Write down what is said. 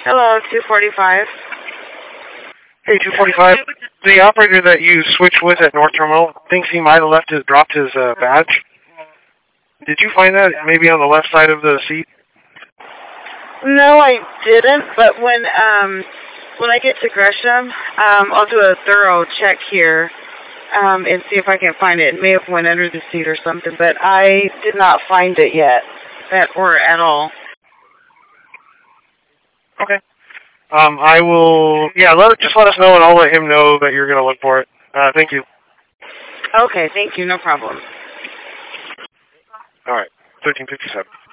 Hello, 245. Hey, 245. The operator that you switched with at North Terminal thinks he might have dropped his badge. Did you find that maybe on the left side of the seat? No, I didn't, but when I get to Gresham, I'll do a thorough check here and see if I can find it. It may have went under the seat or something, but I did not find it yet, or at all. Okay. I will, just let us know, and I'll let him know that you're going to look for it. Thank you. Okay, thank you, no problem. All right, 1357.